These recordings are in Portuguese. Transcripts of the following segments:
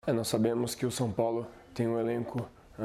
Nós sabemos que o São Paulo tem um elenco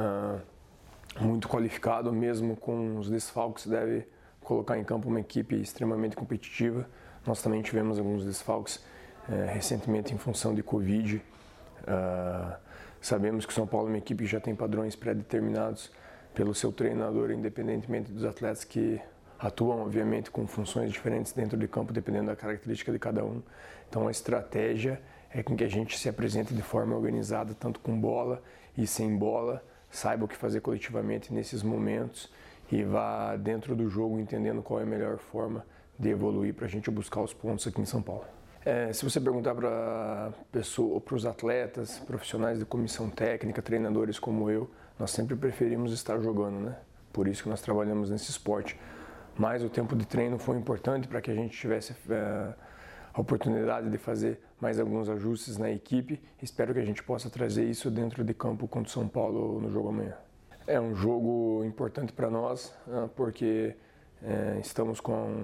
muito qualificado, mesmo com os desfalques, deve colocar em campo uma equipe extremamente competitiva. Nós também tivemos alguns desfalques recentemente em função de Covid. Sabemos que o São Paulo é uma equipe que já tem padrões pré-determinados pelo seu treinador, independentemente dos atletas que atuam, obviamente, com funções diferentes dentro de campo, dependendo da característica de cada um. Então a estratégia é com que a gente se apresente de forma organizada, tanto com bola e sem bola, saiba o que fazer coletivamente nesses momentos e vá dentro do jogo entendendo qual é a melhor forma de evoluir para a gente buscar os pontos aqui em São Paulo. Se você perguntar para os atletas, profissionais de comissão técnica, treinadores como eu, nós sempre preferimos estar jogando, né? Por isso que nós trabalhamos nesse esporte. Mas o tempo de treino foi importante para que a gente tivesse a oportunidade de fazer mais alguns ajustes na equipe. Espero que a gente possa trazer isso dentro de campo contra o São Paulo no jogo amanhã. É um jogo importante para nós, porque estamos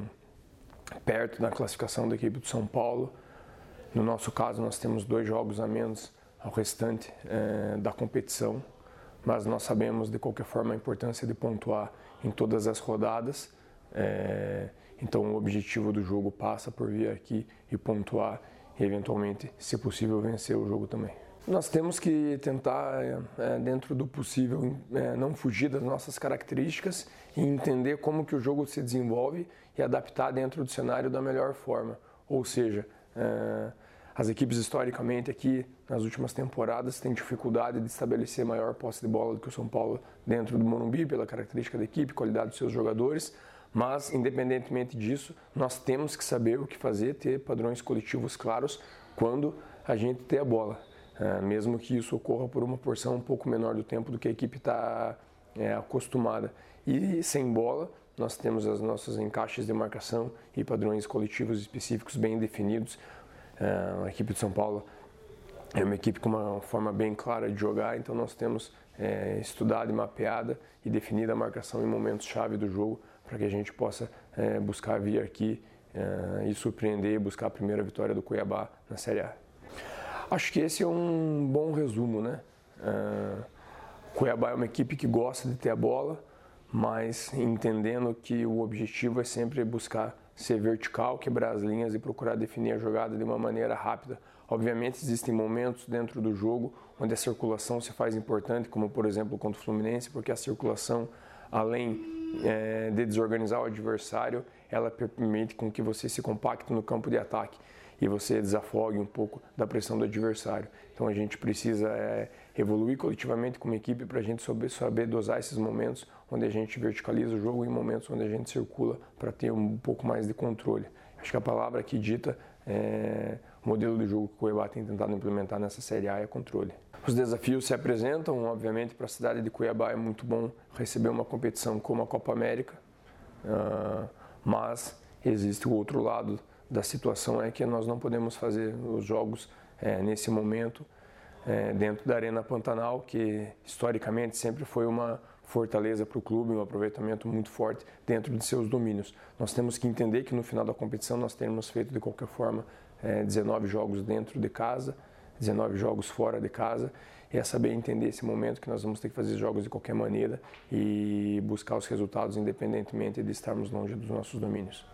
perto da classificação da equipe do São Paulo. No nosso caso, nós temos 2 jogos a menos ao restante da competição, mas nós sabemos de qualquer forma a importância de pontuar em todas as rodadas. Então o objetivo do jogo passa por vir aqui e pontuar e eventualmente, se possível, vencer o jogo também. Nós temos que tentar, dentro do possível, não fugir das nossas características e entender como que o jogo se desenvolve e adaptar dentro do cenário da melhor forma. Ou seja, as equipes historicamente aqui nas últimas temporadas têm dificuldade de estabelecer maior posse de bola do que o São Paulo dentro do Morumbi, pela característica da equipe, qualidade dos seus jogadores. Mas, independentemente disso, nós temos que saber o que fazer, ter padrões coletivos claros quando a gente tem a bola. Mesmo que isso ocorra por uma porção um pouco menor do tempo do que a equipe está acostumada. E sem bola, nós temos os nossos encaixes de marcação e padrões coletivos específicos bem definidos. A equipe de São Paulo é uma equipe com uma forma bem clara de jogar, então nós temos estudado e mapeada e definida a marcação em momentos-chave do jogo para que a gente possa buscar vir aqui e surpreender e buscar a primeira vitória do Cuiabá na Série A. Acho que esse é um bom resumo, né? O Cuiabá é uma equipe que gosta de ter a bola, mas entendendo que o objetivo é sempre buscar ser vertical, quebrar as linhas e procurar definir a jogada de uma maneira rápida. Obviamente existem momentos dentro do jogo onde a circulação se faz importante, como por exemplo contra o Fluminense, porque a circulação, além de desorganizar o adversário, ela permite com que você se compacte no campo de ataque e você desafogue um pouco da pressão do adversário. Então a gente precisa evoluir coletivamente como equipe para a gente saber dosar esses momentos onde a gente verticaliza o jogo e momentos onde a gente circula para ter um pouco mais de controle. Acho que a palavra aqui dita o modelo de jogo que o Cuiabá tem tentado implementar nessa Série A é controle. Os desafios se apresentam, obviamente, para a cidade de Cuiabá é muito bom receber uma competição como a Copa América, mas existe o outro lado da situação, é que nós não podemos fazer os jogos nesse momento dentro da Arena Pantanal, que historicamente sempre foi uma fortaleza para o clube, um aproveitamento muito forte dentro de seus domínios. Nós temos que entender que no final da competição nós teremos feito de qualquer forma 19 jogos dentro de casa, 19 jogos fora de casa, e é saber entender esse momento que nós vamos ter que fazer jogos de qualquer maneira e buscar os resultados independentemente de estarmos longe dos nossos domínios.